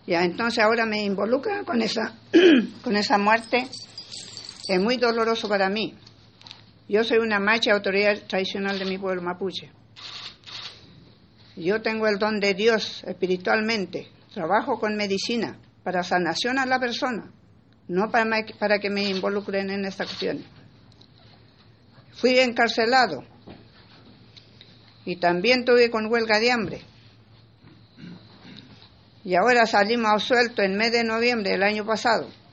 Ya, entonces ahora me involucran con esa muerte. Es muy doloroso para mí. Yo soy una macha autoridad tradicional de mi pueblo mapuche. Yo tengo el don de Dios espiritualmente. Trabajo con medicina para sanación a la persona, no para que me involucren en estas cuestiones. Fui encarcelado y también tuve con huelga de hambre. Y ahora salimos a suelto en mes de noviembre del año pasado.